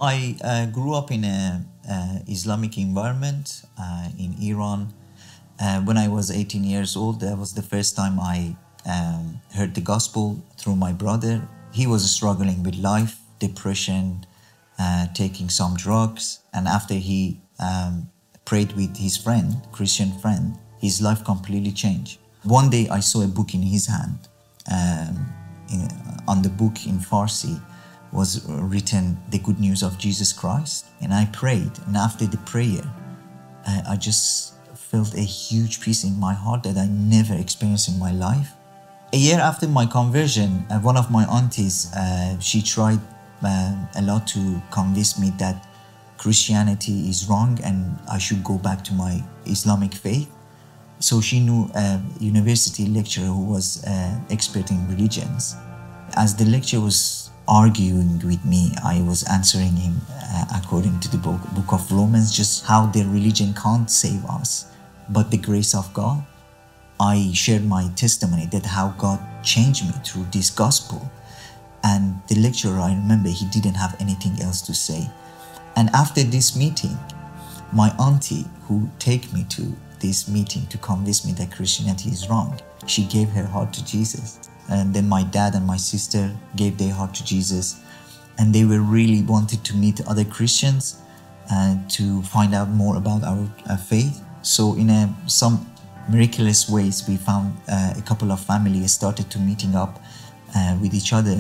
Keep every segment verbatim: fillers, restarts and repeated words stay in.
I uh, grew up in a uh, Islamic environment uh, in Iran. Uh, when I was eighteen years old, that was the first time I um, heard the gospel through my brother. He was struggling with life, depression, uh, taking some drugs. And after he um, prayed with his friend, Christian friend, his life completely changed. One day I saw a book in his hand. Um, in, on the book in Farsi was written the good news of Jesus Christ. And I prayed. And after the prayer, uh, I just felt a huge peace in my heart that I never experienced in my life. A year after my conversion, uh, one of my aunties, uh, she tried uh, a lot to convince me that Christianity is wrong and I should go back to my Islamic faith. So she knew a university lecturer who was uh, expert in religions. As the lecturer was arguing with me, I was answering him uh, according to the book, book of Romans, just how the religion can't save us, but the grace of God. I shared my testimony that how God changed me through this gospel. And the lecturer, I remember, he didn't have anything else to say. And after this meeting, my auntie, who take me to this meeting to convince me that Christianity is wrong, she gave her heart to Jesus. And then my dad and my sister gave their heart to Jesus. And they were really wanted to meet other Christians and to find out more about our, our faith. So in a, some miraculous ways, we found uh, a couple of families started to meeting up uh, with each other.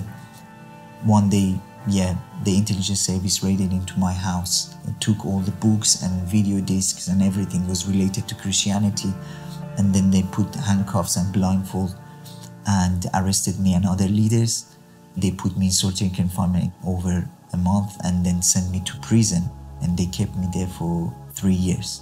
One day, yeah, the intelligence service raided into my house and took all the books and video discs and everything was related to Christianity. And then they put handcuffs and blindfold and arrested me and other leaders. They put me in solitary confinement over a month and then sent me to prison. And they kept me there for three years.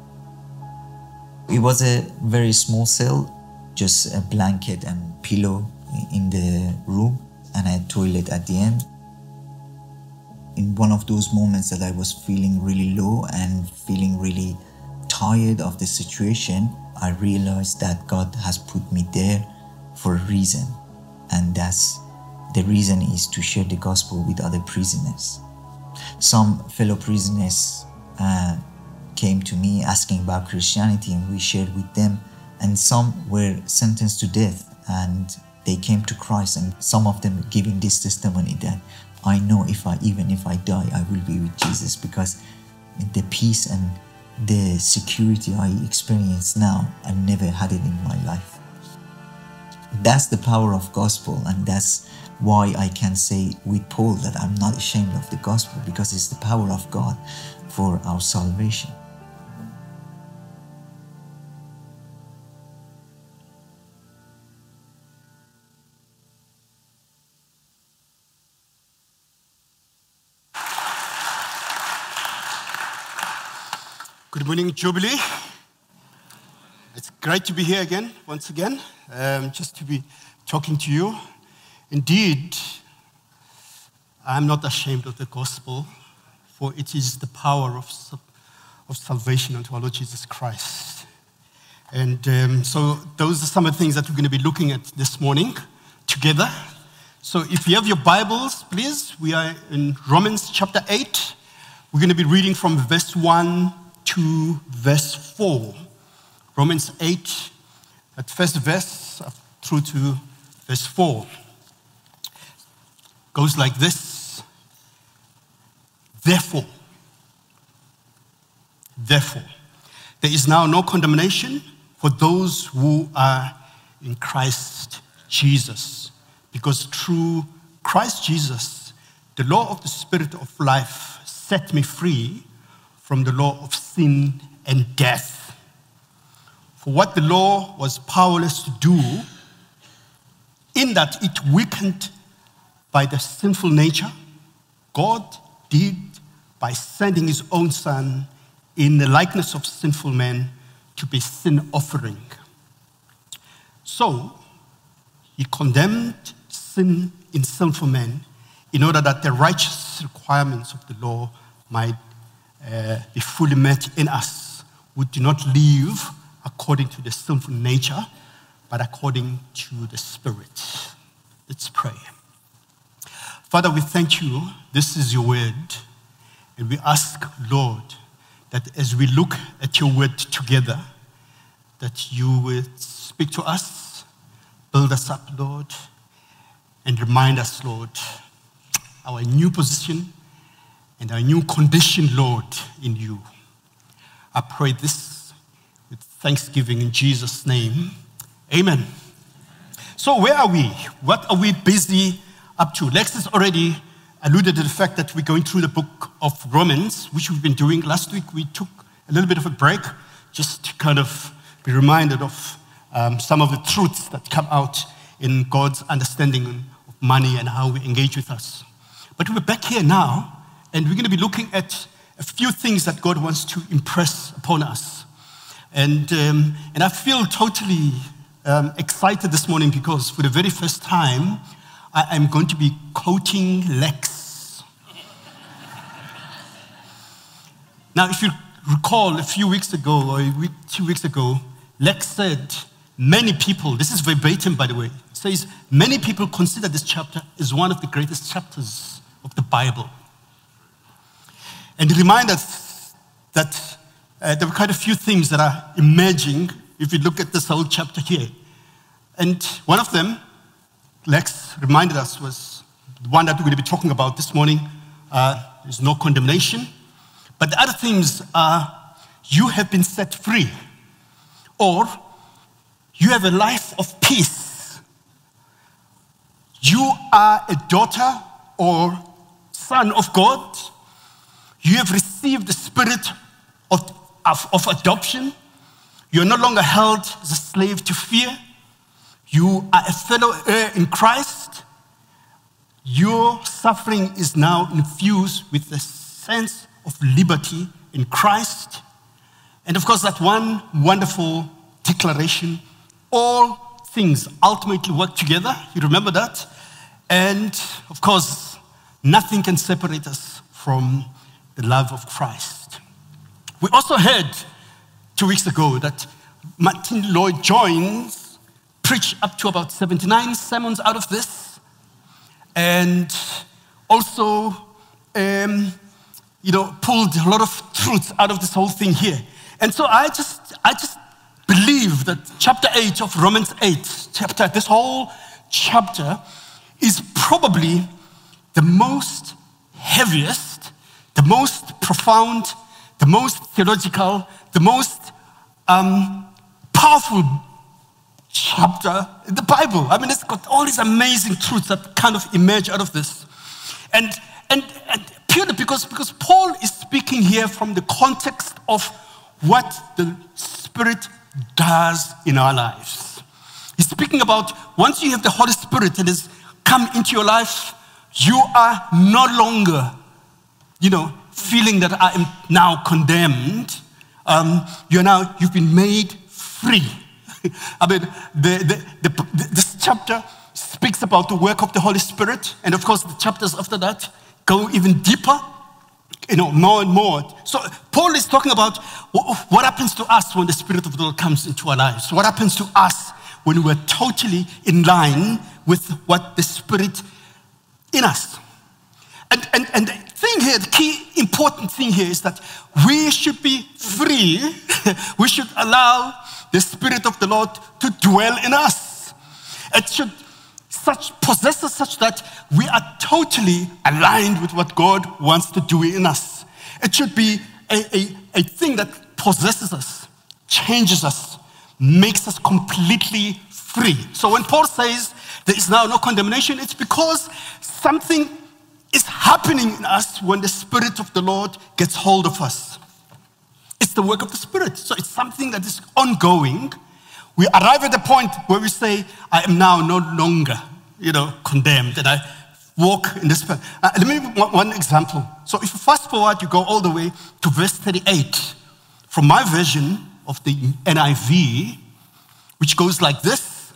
It was a very small cell, just a blanket and pillow in the room and a toilet at the end. In one of those moments that I was feeling really low and feeling really tired of the situation, I realized that God has put me there for a reason. And that's the reason is to share the gospel with other prisoners. Some fellow prisoners uh, came to me asking about Christianity and we shared with them. And some were sentenced to death and they came to Christ, and some of them giving this testimony that I know if I, even if I die, I will be with Jesus, because the peace and the security I experience now, I never had it in my life. That's the power of gospel, and that's why I can say with Paul that I'm not ashamed of the gospel, because it's the power of God for our salvation. Good morning, Jubilee. It's great to be here again, once again, um, just to be talking to you. Indeed, I'm not ashamed of the gospel, for it is the power of, of salvation unto our Lord Jesus Christ. And um, so those are some of the things that we're going to be looking at this morning together. So if you have your Bibles, please, we are in Romans chapter eight. We're going to be reading from verse one to verse four. Romans eight, at first verse through to verse four. Goes like this. Therefore, therefore, there is now no condemnation for those who are in Christ Jesus. Because through Christ Jesus, the law of the Spirit of life set me free from the law of sin and death. For what the law was powerless to do, in that it weakened by the sinful nature, God did by sending his own Son in the likeness of sinful men to be sin offering. So, he condemned sin in sinful men in order that the righteous requirements of the law might uh, be fully met in us, who do not live according to the sinful nature, but according to the Spirit. Let's pray. Father, we thank you. This is your word. And we ask, Lord, that as we look at your word together, that you would speak to us, build us up, Lord, and remind us, Lord, our new position and our new condition, Lord, in you. I pray this with thanksgiving in Jesus' name. Amen. So where are we? What are we busy up to? Lex has already alluded to the fact that we're going through the book of Romans, which we've been doing. Last week we took a little bit of a break just to kind of be reminded of um, some of the truths that come out in God's understanding of money and how we engage with us. But we're back here now, and we're going to be looking at a few things that God wants to impress upon us. And, um, and I feel totally um, excited this morning because for the very first time, I am going to be quoting Lex. Now, if you recall a few weeks ago, or a week, two weeks ago, Lex said, many people, this is verbatim by the way, says, many people consider this chapter as one of the greatest chapters of the Bible. And it reminded us that uh, there were quite a few things that are emerging if you look at this whole chapter here. And one of them, Lex reminded us, was the one that we're going to be talking about this morning. Uh, there's no condemnation. But the other things are, you have been set free, or you have a life of peace. You are a daughter or son of God. You have received the spirit of, of, of adoption. You are no longer held as a slave to fear. You are a fellow heir in Christ. Your suffering is now infused with a sense of liberty in Christ. And of course, that one wonderful declaration, all things ultimately work together. You remember that? And of course, nothing can separate us from the love of Christ. We also heard two weeks ago that Martin Lloyd-Jones preached up to about seventy-nine sermons out of this, and also um, you know, pulled a lot of truths out of this whole thing here. And so I just, I just believe that chapter eight of Romans eight, chapter, this whole chapter is probably the most heaviest, the most profound, the most theological, the most um, powerful chapter in the Bible. I mean, it's got all these amazing truths that kind of emerge out of this. And, and, and purely because, because Paul is speaking here from the context of what the Spirit does in our lives. He's speaking about once you have the Holy Spirit that has come into your life, you are no longer, you know, feeling that I am now condemned. Um, you're now, you've been made free. I mean, the, the, the, this chapter speaks about the work of the Holy Spirit, and of course, the chapters after that go even deeper, you know, more and more. So Paul is talking about what happens to us when the Spirit of the Lord comes into our lives. What happens to us when we're totally in line with what the Spirit in us. And, and, and the thing here, the key important thing here is that we should be free. We should allow the Spirit of the Lord to dwell in us. It should such possess us such that we are totally aligned with what God wants to do in us. It should be a, a, a thing that possesses us, changes us, makes us completely free. So when Paul says there is now no condemnation, it's because something is happening in us when the Spirit of the Lord gets hold of us. It's the work of the Spirit. So it's something that is ongoing. We arrive at the point where we say, I am now no longer, you know, condemned, and I walk in this path. Uh, let me give you one example. So if you fast forward, you go all the way to verse thirty-eight. From my version of the N I V, which goes like this.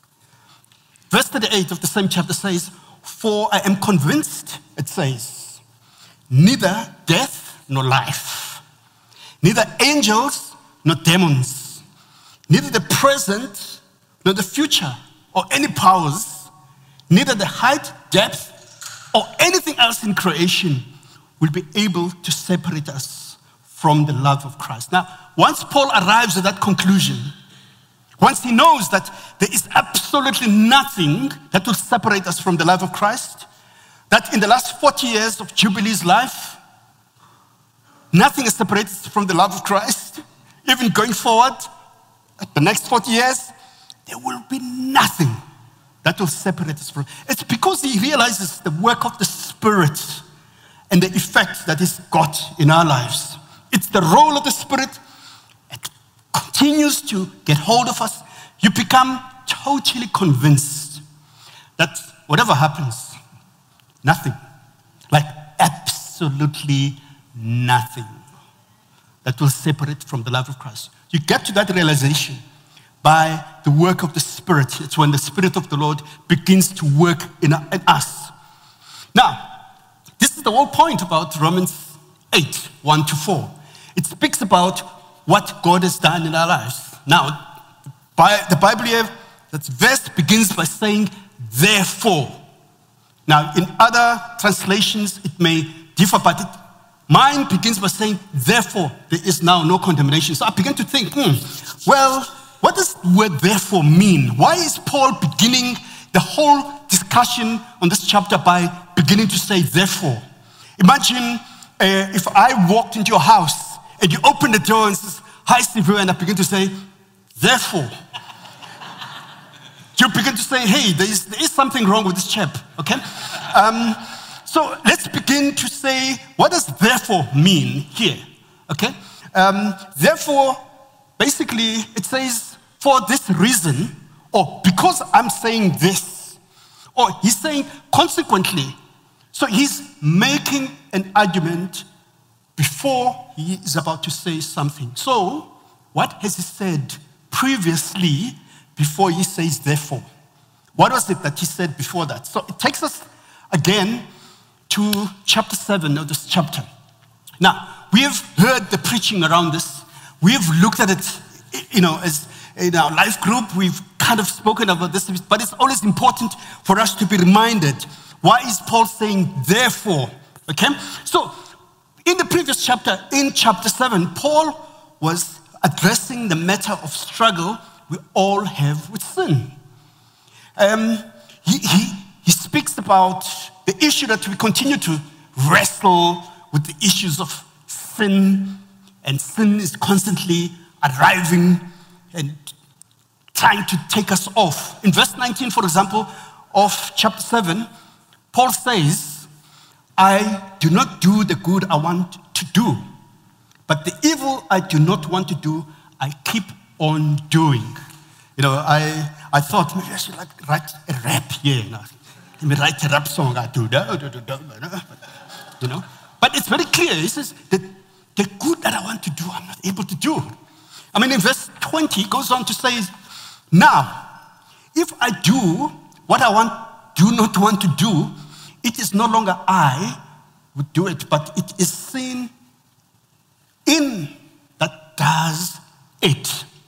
Verse thirty-eight of the same chapter says, for I am convinced, it says, neither death nor life, neither angels nor demons, neither the present nor the future or any powers, neither the height, depth, or anything else in creation will be able to separate us from the love of Christ. Now, once Paul arrives at that conclusion, once he knows that there is absolutely nothing that will separate us from the love of Christ, that in the last forty years of Jubilee's life, nothing has separated us from the love of Christ, even going forward, at the next forty years, there will be nothing that will separate us from. It's because he realizes the work of the Spirit and the effect that it's got in our lives. It's the role of the Spirit. It continues to get hold of us. You become totally convinced that whatever happens, nothing, like absolutely nothing, that will separate from the love of Christ. You get to that realization by the work of the Spirit. It's when the Spirit of the Lord begins to work in, in us. Now, this is the whole point about Romans eight, one to four. It speaks about what God has done in our lives. Now, by the Bible here, that verse begins by saying, therefore. Now, in other translations, it may differ, but it, mine begins by saying, therefore, there is now no condemnation. So I began to think, hmm, well, what does the word therefore mean? Why is Paul beginning the whole discussion on this chapter by beginning to say therefore? Imagine uh, if I walked into your house and you open the door and says, hi, Steve, and I begin to say, therefore. You begin to say, hey, there is, there is something wrong with this chap, okay? Um, so let's begin to say, what does therefore mean here, okay? Um, therefore, basically, it says, for this reason, or because I'm saying this, or he's saying consequently. So he's making an argument before he is about to say something. So, what has he said previously before he says therefore? What was it that he said before that? So it takes us again to chapter seven of this chapter. Now, we have heard the preaching around this. We have looked at it, you know, as in our life group, we've kind of spoken about this, but it's always important for us to be reminded, why is Paul saying therefore? Okay? So, in the previous chapter, in chapter seven, Paul was addressing the matter of struggle we all have with sin. Um, he, he, he speaks about the issue that we continue to wrestle with, the issues of sin, and sin is constantly arriving and trying to take us off. In verse nineteen, for example, of chapter seven, Paul says, I do not do the good I want to do, but the evil I do not want to do, I keep on doing. You know, I, I thought maybe I should like write a rap here. You know, let me write a rap song. I do that, you know. But it's very clear. He says that the good that I want to do, I'm not able to do. I mean, in verse twenty, it goes on to say, now, if I do what I want, do not want to do, it is no longer I who do it, but it is sin in that does it.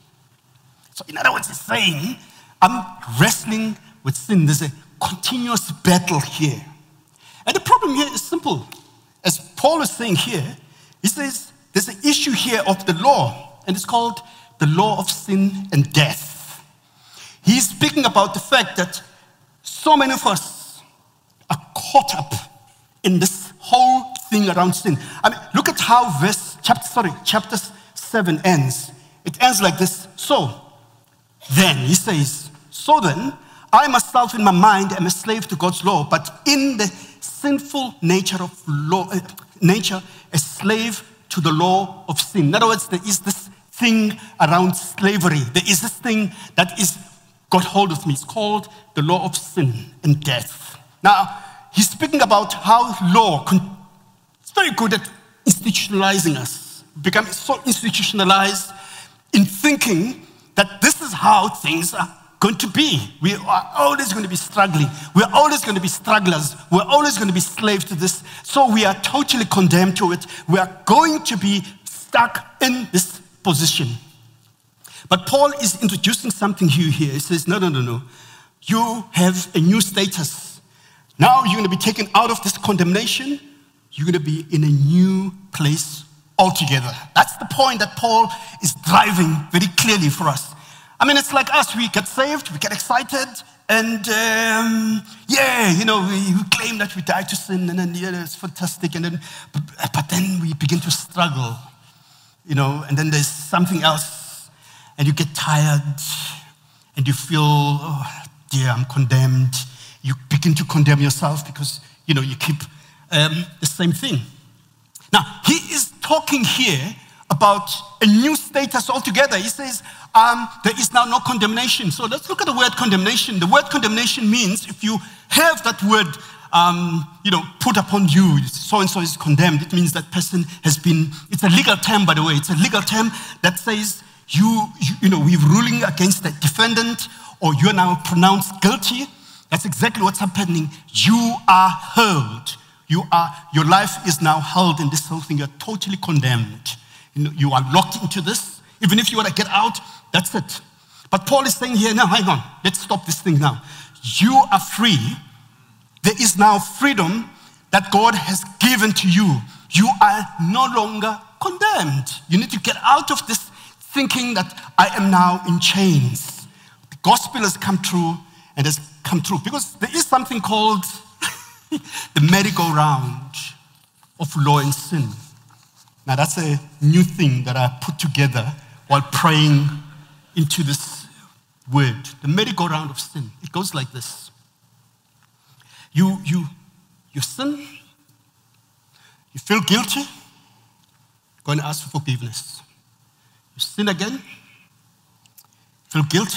So in other words, he's saying, I'm wrestling with sin. There's a continuous battle here. And the problem here is simple. As Paul is saying here, he says, there's an issue here of the law, and it's called the law of sin and death. He's speaking about the fact that so many of us are caught up in this whole thing around sin. I mean, look at how verse, chapter, sorry, chapter seven ends. It ends like this. So, then, he says, so then, I myself in my mind am a slave to God's law, but in the sinful nature of law, uh, nature, a slave to the law of sin. In other words, there is this thing around slavery. There is this thing that is got hold of me. It's called the law of sin and death. Now, he's speaking about how law con- is very good at institutionalizing us. Become so institutionalized in thinking that this is how things are going to be. We are always going to be struggling. We're always going to be strugglers. We're always going to be slaves to this. So we are totally condemned to it. We are going to be stuck in this position. But Paul is introducing something new here. He says, no, no, no, no. You have a new status. Now you're going to be taken out of this condemnation you're going to be in a new place altogether. That's the point that Paul is driving very clearly for us. I mean, it's like us. We get saved, we get excited, and um, yeah, you know, we, we claim that we died to sin, and then yeah, it's fantastic, and then, but then we begin to struggle, you know, and then there's something else, and you get tired, and you feel, oh dear, I'm condemned. You begin to condemn yourself because, you know, you keep um, the same thing. Now, he is talking here about a new status altogether. He says, um, there is now no condemnation. So let's look at the word condemnation. The word condemnation means if you have that word, um, you know, put upon you, so-and-so is condemned, it means that person has been, it's a legal term, by the way. It's a legal term that says, you, you, you know, we're ruling against the defendant, or you're now pronounced guilty. That's exactly what's happening. You are held. You are, your life is now held in this whole thing. You're totally condemned. You know, you are locked into this. Even if you want to get out, that's it. But Paul is saying here, now, hang on. Let's stop this thing now. You are free. There is now freedom that God has given to you. You are no longer condemned. You need to get out of this thinking that I am now in chains. The gospel has come true and has come true. Because there is something called the merry-go-round of law and sin. Now that's a new thing that I put together while praying into this word. The merry-go-round of sin. It goes like this. You, you, you sin, you feel guilty, go and ask for forgiveness. You sin again, feel guilty,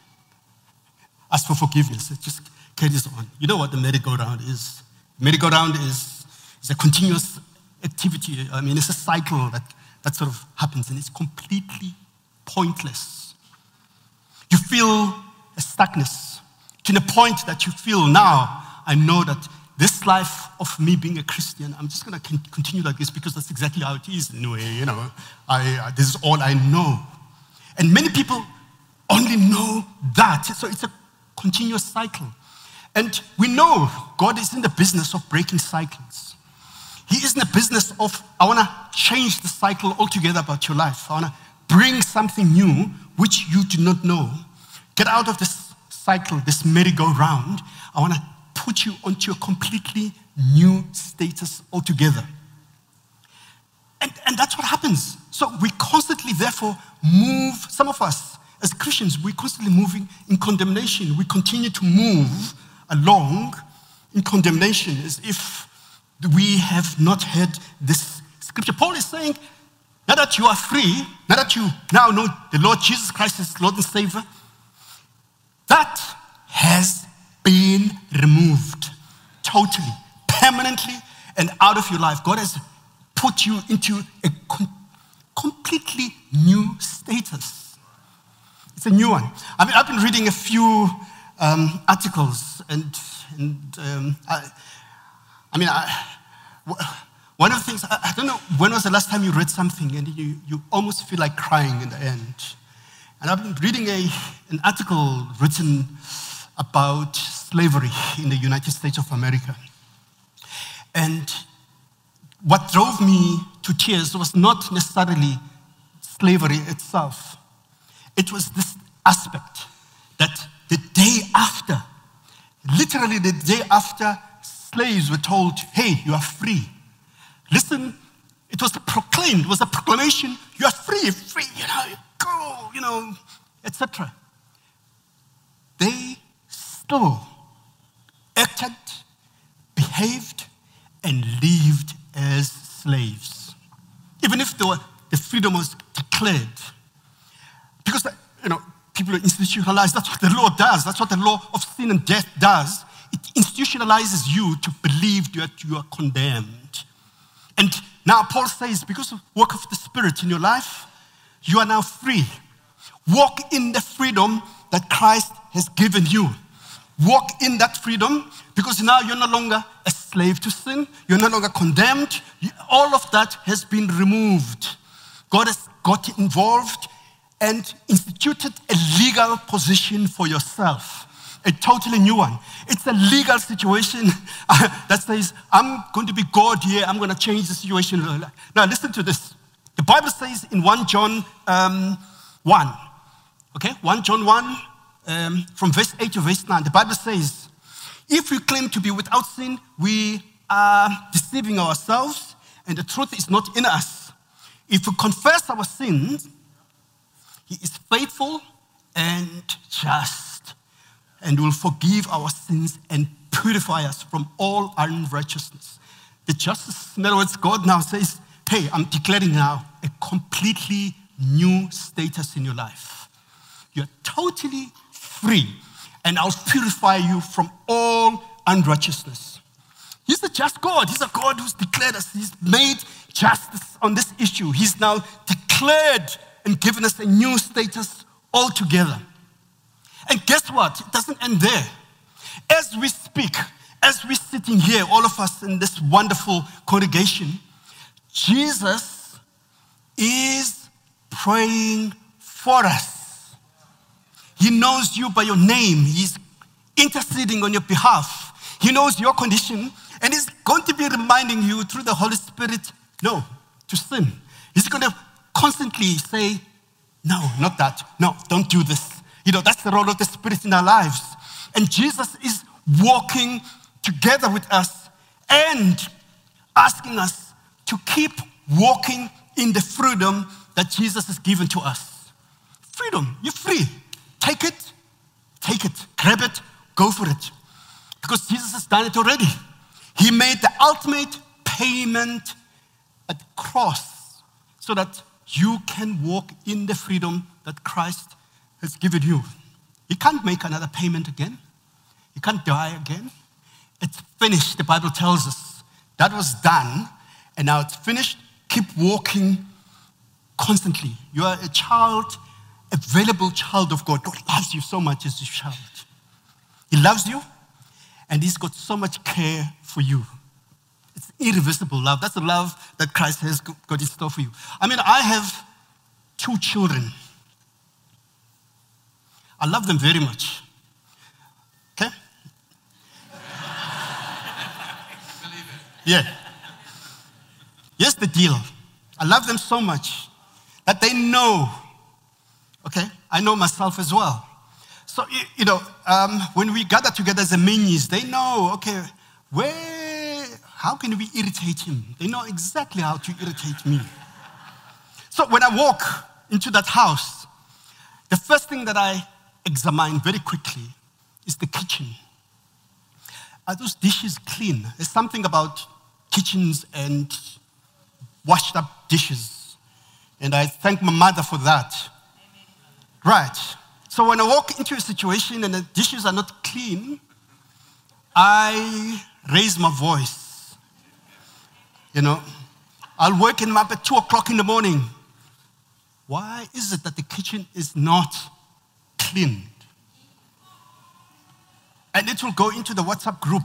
ask for forgiveness. It just carries on. You know what the merry-go-round is? Merry-go-round is, is a continuous activity. I mean, it's a cycle that, that sort of happens, and it's completely pointless. You feel a stuckness to the point that you feel now, I know that this life of me being a Christian, I'm just going to continue like this because that's exactly how it is in a way. You know, I, I, this is all I know. And many people only know that. So it's a continuous cycle. And we know God is in the business of breaking cycles. He is in the business of, I want to change the cycle altogether about your life. I want to bring something new which you do not know. Get out of this cycle, this merry-go-round. I want to put you onto a completely new status altogether. And, and that's what happens. So we constantly, therefore, move, some of us as Christians, we're constantly moving in condemnation. We continue to move along in condemnation as if we have not heard this scripture. Paul is saying, now that you are free, now that you now know the Lord Jesus Christ is Lord and Savior, that has been removed totally, permanently, and out of your life. God has put you into a com- completely new status. It's a new one. I mean, I've been reading a few um, articles, and, and um, I, I mean, I, one of the things, I, I don't know, when was the last time you read something and you, you almost feel like crying in the end? And I've been reading a, an article written about slavery in the United States of America. And what drove me to tears was not necessarily slavery itself. It was this aspect that the day after, literally the day after, slaves were told, hey, you are free. Listen, it was proclaimed, it was a proclamation, you are free, free, you know, go, you know, et cetera. They still acted, behaved, and lived as slaves. Even if they were, the freedom was declared. Because, you know, people are institutionalized. That's what the law does. That's what the law of sin and death does. It institutionalizes you to believe that you are condemned. And now Paul says, because of the work of the Spirit in your life, you are now free. Walk in the freedom that Christ has given you. Walk in that freedom because now you're no longer a slave to sin. You're no longer condemned. All of that has been removed. God has got involved and instituted a legal position for yourself. a totally new one. It's a legal situation that says, I'm going to be God here, I'm going to change the situation. Now listen to this. The Bible says in First John um, one, okay, First John one, um, from verse eight to verse nine, the Bible says, if we claim to be without sin, we are deceiving ourselves, and the truth is not in us. If we confess our sins, he is faithful and just, and will forgive our sins and purify us from all unrighteousness. The justice, in other words, God now says, hey, I'm declaring now a completely new status in your life. You're totally free, and I'll purify you from all unrighteousness. He's a just God. He's a God who's declared us. He's made justice on this issue. He's now declared and given us a new status altogether. And guess what? It doesn't end there. As we speak, as we're sitting here, all of us in this wonderful congregation, Jesus is praying for us. He knows you by your name. He's interceding on your behalf. He knows your condition, and he's going to be reminding you through the Holy Spirit, no, to sin. He's going to constantly say, no, not that. No, don't do this. You know, that's the role of the Spirit in our lives. And Jesus is walking together with us and asking us to keep walking in the freedom that Jesus has given to us. Freedom, you're free. Take it, take it, grab it, go for it. Because Jesus has done it already. He made the ultimate payment at the cross so that you can walk in the freedom that Christ has given you. You can't make another payment again. You can't die again. It's finished, the Bible tells us. That was done, and now it's finished. Keep walking constantly. You are a child, a valuable child of God. God loves you so much as a child. He loves you, and he's got so much care for you. It's irresistible love. That's the love that Christ has got in store for you. I mean, I have two children. I love them very much. Okay? Yeah. Here's the deal. I love them so much that they know, okay, I know myself as well. So, you know, um, when we gather together as a minis, they know, okay, where, how can we irritate him? They know exactly how to irritate me. So when I walk into that house, the first thing that I examine very quickly is the kitchen. Are those dishes clean? There's something about kitchens and washed up dishes. And I thank my mother for that. Right. So when I walk into a situation and the dishes are not clean, I raise my voice. You know, I'll wake him up at two o'clock in the morning. Why is it that the kitchen is not cleaned? And it will go into the WhatsApp group.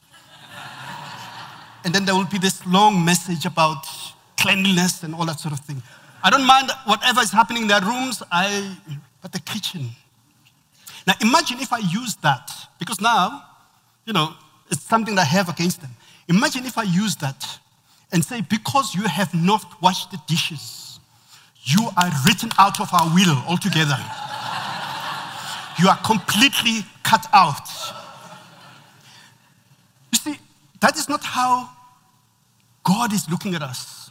And then there will be this long message about cleanliness and all that sort of thing. I don't mind whatever is happening in their rooms, I, but the kitchen. Now imagine if I use that, because now, you know, it's something that I have against them. Imagine if I use that and say, because you have not washed the dishes, you are written out of our will altogether. You are completely cut out. You see, that is not how God is looking at us.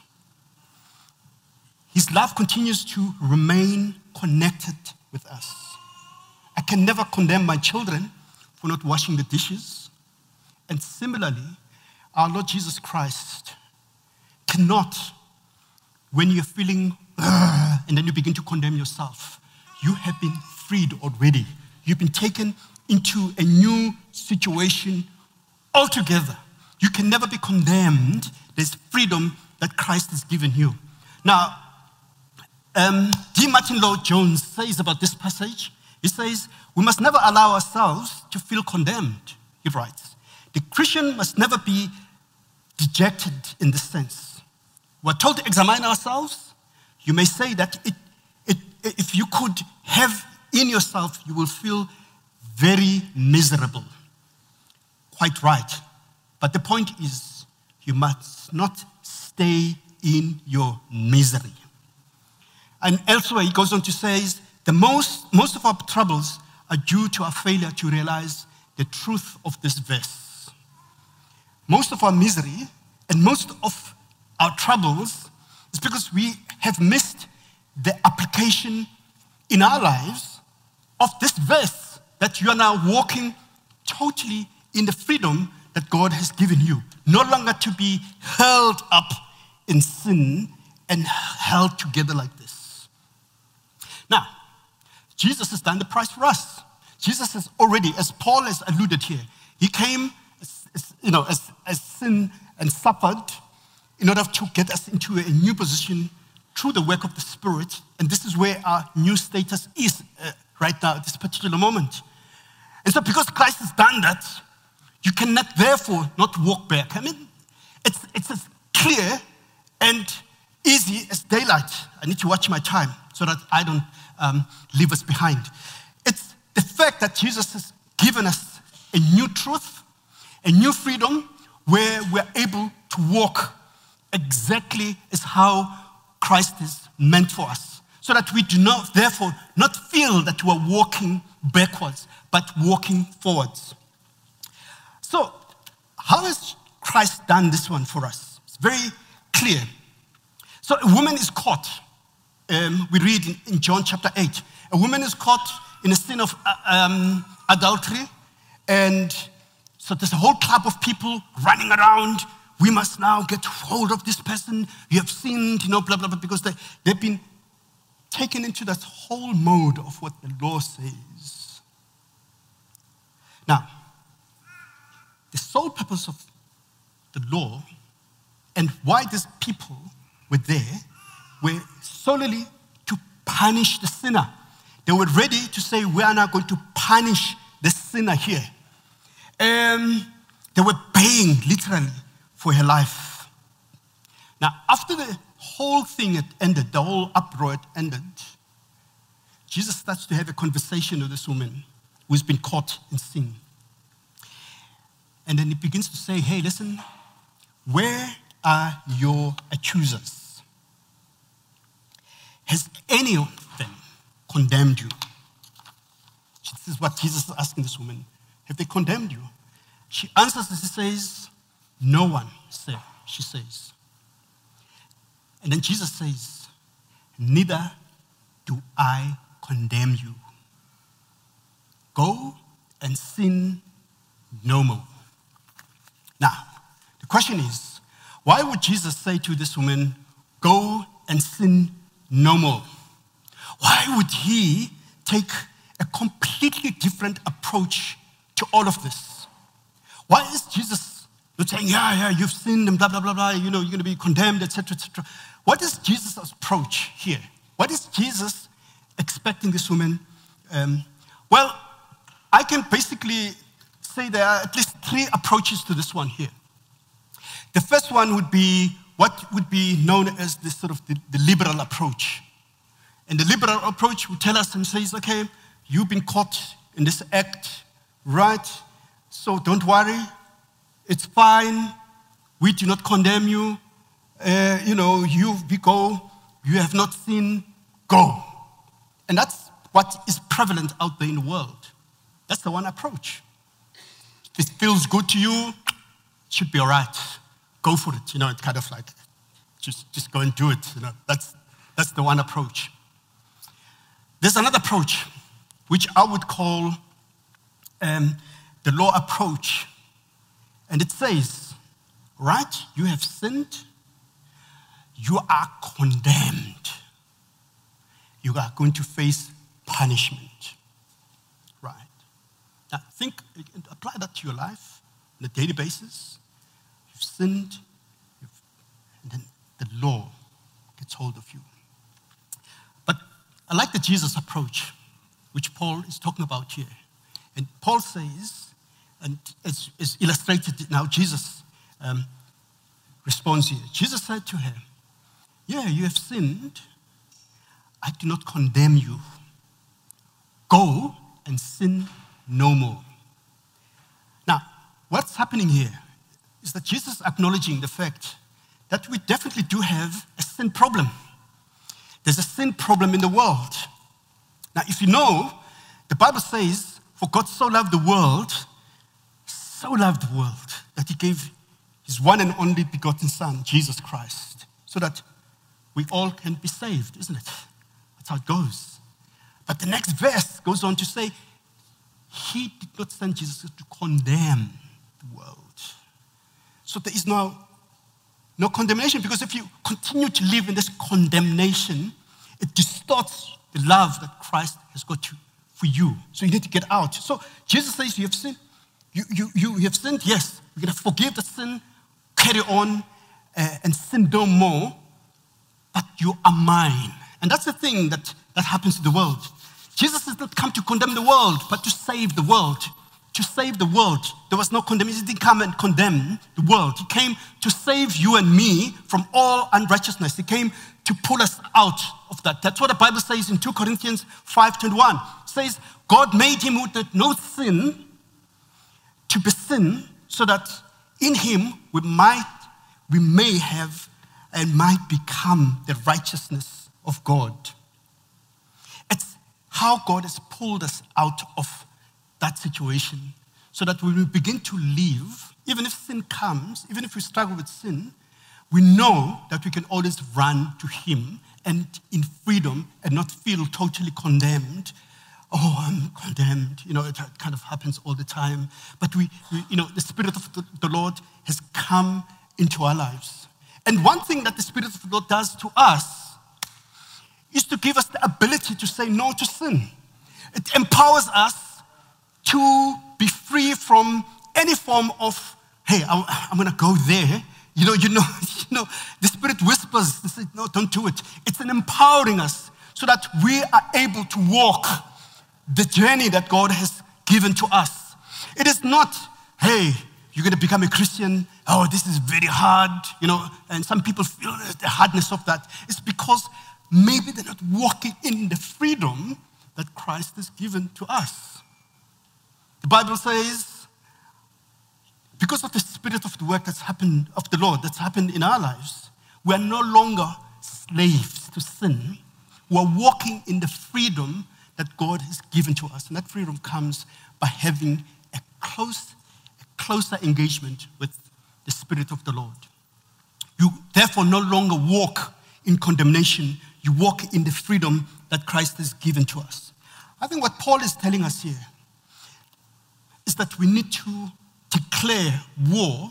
His love continues to remain connected with us. I can never condemn my children for not washing the dishes. And similarly, our Lord Jesus Christ cannot, when you're feeling, and then you begin to condemn yourself, you have been freed already. You've been taken into a new situation altogether. You can never be condemned. There's freedom that Christ has given you. Now, um, D. Martin Lloyd-Jones says about this passage, he says, we must never allow ourselves to feel condemned, he writes. The Christian must never be dejected in this sense. We're told to examine ourselves. You may say that it, it, if you could have in yourself, you will feel very miserable. Quite right. But the point is, you must not stay in your misery. And elsewhere, he goes on to say, the most, most of our troubles are due to our failure to realize the truth of this verse. Most of our misery and most of our troubles is because we have missed the application in our lives of this verse, that you are now walking totally in the freedom that God has given you. No longer to be held up in sin and held together like this. Now, Jesus has done the price for us. Jesus has already, as Paul has alluded here, he came as, as, you know, as, as sin and suffered in order to get us into a new position through the work of the Spirit. And this is where our new status is uh, right now at this particular moment. And so because Christ has done that, you cannot therefore not walk back. I mean, it's, it's as clear and easy as daylight. I need to watch my time so that I don't um, leave us behind. It's the fact that Jesus has given us a new truth, a new freedom, where we're able to walk exactly as how Christ is meant for us. So that we do not, therefore, not feel that we're walking backwards, but walking forwards. So, how has Christ done this one for us? It's very clear. So, a woman is caught. Um, we read in, in John chapter eight. A woman is caught in a sin of uh, um, adultery. And so there's a whole club of people running around. We must now get hold of this person. You have sinned, you know, blah, blah, blah, because they, they've been taken into that whole mode of what the law says. Now, the sole purpose of the law and why these people were there were solely to punish the sinner. They were ready to say, we are now going to punish the sinner here. Um, they were paying, literally, for her life. Now, after the whole thing had ended, the whole uproar had ended, Jesus starts to have a conversation with this woman who's been caught in sin. And then he begins to say, hey, listen, where are your accusers? Has any of them condemned you? This is what Jesus is asking this woman. Have they condemned you? She answers this, she says, no one, sir, she says. And then Jesus says, neither do I condemn you. Go and sin no more. Now, the question is, why would Jesus say to this woman, go and sin no more? Why would he take a completely different approach to all of this? Why is Jesus not saying, yeah, yeah, you've sinned and blah, blah, blah, blah, you know, you're going to be condemned, et cetera, et cetera. What is Jesus' approach here? What is Jesus expecting this woman? Um, well, I can basically say there are at least three approaches to this one here. The first one would be what would be known as the sort of the, the liberal approach. And the liberal approach would tell us and says, okay, you've been caught in this act, right? So don't worry, it's fine. We do not condemn you. Uh, you know, you we go, you have not sinned, go. And that's what is prevalent out there in the world. That's the one approach. If it feels good to you, it should be all right. Go for it. You know, it's kind of like, just, just go and do it. You know, that's, that's the one approach. There's another approach, which I would call um, the law approach. And it says, right, you have sinned, you are condemned. You are going to face punishment. Right. Now think, apply that to your life on a daily basis. You've sinned, you've, and then the law gets hold of you. But I like the Jesus approach, which Paul is talking about here. And Paul says, and it's, it's illustrated now, Jesus um, responds here. Jesus said to her, yeah, you have sinned. I do not condemn you. Go and sin no more. Now, what's happening here is that Jesus is acknowledging the fact that we definitely do have a sin problem. There's a sin problem in the world. Now, if you know, the Bible says, for God so loved the world, so loved the world, that he gave his one and only begotten Son, Jesus Christ, so that we all can be saved, isn't it? That's how it goes. But the next verse goes on to say, he did not send Jesus to condemn the world. So there is no, no condemnation, because if you continue to live in this condemnation, it distorts the love that Christ has got to, for you. So you need to get out. So Jesus says, you have sinned. You, you, you, you have sinned, yes. You're going to forgive the sin, carry on, uh, and sin no more, but you are mine. And that's the thing that, that happens to the world. Jesus has not come to condemn the world, but to save the world. To save the world. There was no condemnation. He didn't come and condemn the world. He came to save you and me from all unrighteousness. He came to pull us out of that. That's what the Bible says in two Corinthians five twenty-one. It says, God made him who did no sin to be sin, so that in him we might, we may have and might become the righteousness of God. It's how God has pulled us out of that situation, so that when we begin to live, even if sin comes, even if we struggle with sin, we know that we can always run to him and in freedom and not feel totally condemned. Oh, I'm condemned. You know, it kind of happens all the time. But we, we you know, the Spirit of the, the Lord has come into our lives. And one thing that the Spirit of the Lord does to us is to give us the ability to say no to sin. It empowers us to be free from any form of, hey, I'm, I'm going to go there. You know, you know, you know, the Spirit whispers, they say, no, don't do it. It's an empowering us so that we are able to walk the journey that God has given to us. It is not, hey, you're going to become a Christian. Oh, this is very hard, you know, and some people feel the hardness of that. It's because maybe they're not walking in the freedom that Christ has given to us. The Bible says, because of the Spirit of the work that's happened, of the Lord that's happened in our lives, we are no longer slaves to sin. We are walking in the freedom that God has given to us. And that freedom comes by having a close, a closer engagement with the Spirit of the Lord. You therefore no longer walk in condemnation. You walk in the freedom that Christ has given to us. I think what Paul is telling us here is that we need to declare war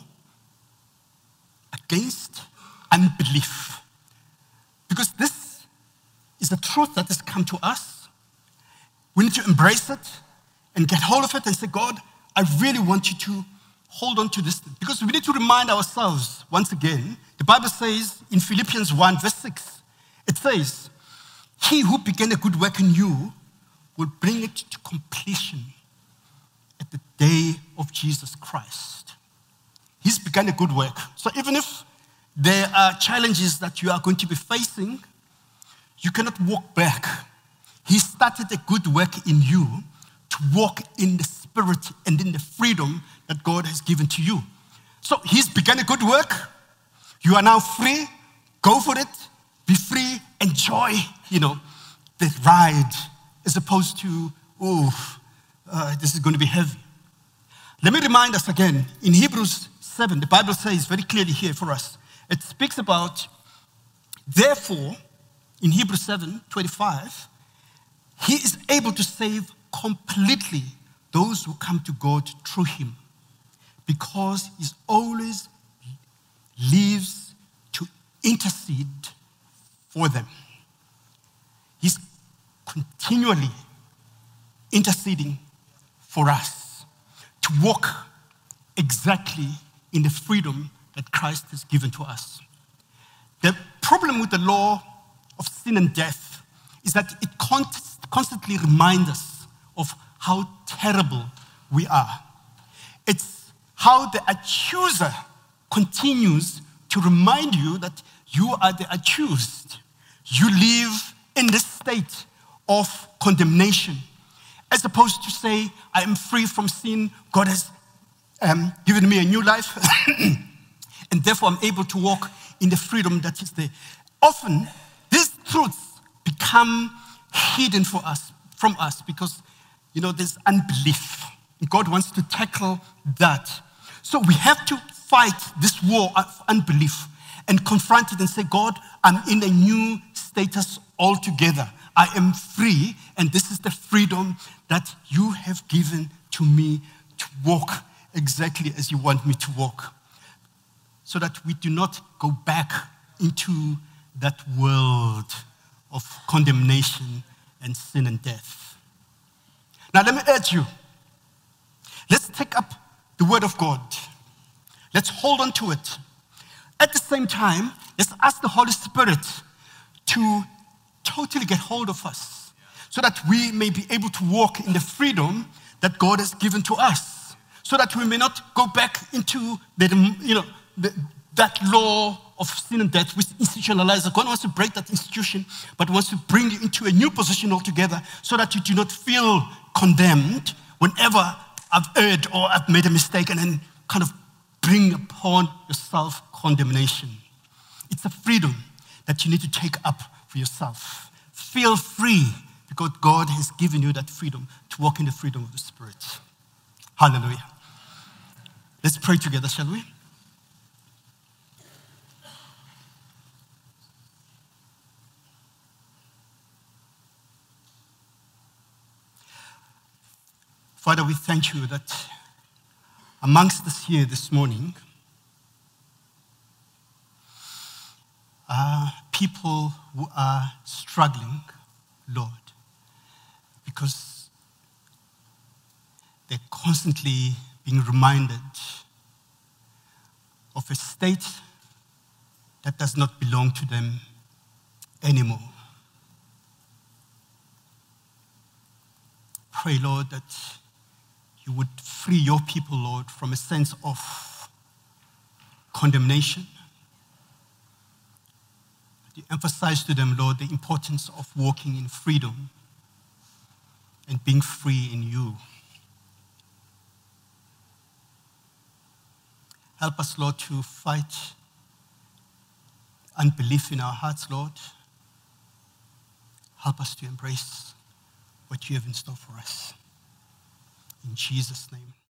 against unbelief. Because this is the truth that has come to us. We need to embrace it and get hold of it and say, God, I really want you to hold on to this. Because we need to remind ourselves, once again, the Bible says in Philippians one, verse six, it says, he who began a good work in you will bring it to completion at the day of Jesus Christ. He's begun a good work. So even if there are challenges that you are going to be facing, you cannot walk back. He started a good work in you to walk in the Spirit and in the freedom that God has given to you. So he's begun a good work. You are now free. Go for it. Be free. Enjoy, you know, the ride, as opposed to, oh, uh, this is going to be heavy. Let me remind us again, in Hebrews seven, the Bible says very clearly here for us, it speaks about, therefore, in Hebrews seven twenty-five, he is able to save completely those who come to God through him, because he always lives to intercede for them. He's continually interceding for us to walk exactly in the freedom that Christ has given to us. The problem with the law of sin and death is that it constantly reminds us of how terrible we are. It's how the accuser continues to remind you that you are the accused. You live in this state of condemnation. As opposed to say, I am free from sin. God has um, given me a new life. And therefore, I'm able to walk in the freedom that is there. Often, these truths become hidden for us, from us, because, you know, there's unbelief. God wants to tackle that. So we have to fight this war of unbelief and confront it and say, God, I'm in a new status altogether. I am free, and this is the freedom that you have given to me to walk exactly as you want me to walk, so that we do not go back into that world of condemnation and sin and death. Now, let me urge you, let's take up the word of God. Let's hold on to it. At the same time, let's ask the Holy Spirit to totally get hold of us, so that we may be able to walk in the freedom that God has given to us, so that we may not go back into the, you know, the, that law of sin and death which institutionalizes. God wants to break that institution, but wants to bring you into a new position altogether, so that you do not feel condemned whenever I've erred or I've made a mistake, and then kind of bring upon yourself condemnation. It's a freedom that you need to take up for yourself. Feel free, because God has given you that freedom to walk in the freedom of the Spirit. Hallelujah. Let's pray together, shall we? Father, we thank you that amongst us here this morning are people who are struggling, Lord, because they're constantly being reminded of a state that does not belong to them anymore. Pray, Lord, that you would free your people, Lord, from a sense of condemnation. You emphasize to them, Lord, the importance of walking in freedom and being free in you. Help us, Lord, to fight unbelief in our hearts, Lord. Help us to embrace what you have in store for us. In Jesus' name.